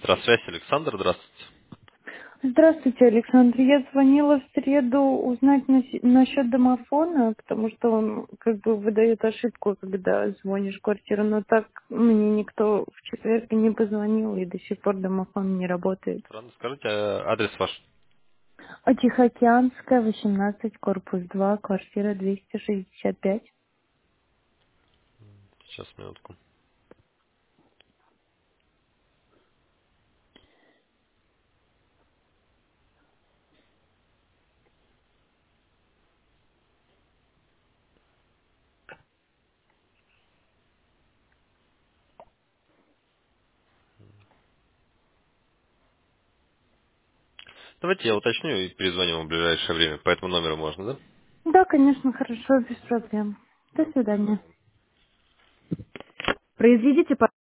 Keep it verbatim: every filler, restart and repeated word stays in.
Петросвязь, Александр, здравствуйте. Здравствуйте, Александр. Я звонила в среду узнать нас- насчет домофона, потому что он как бы выдает ошибку, когда звонишь в квартиру, но так мне никто в четверг не позвонил, и до сих пор домофон не работает. Странно, скажите а, адрес ваш. А Тихоокеанская, восемнадцать, корпус два, квартира двести шестьдесят пять. Сейчас, минутку. Давайте я уточню и перезвоню вам в ближайшее время. По этому номеру можно, да? Да, конечно, хорошо, без проблем. До Да, свидания. спасибо. Произведите,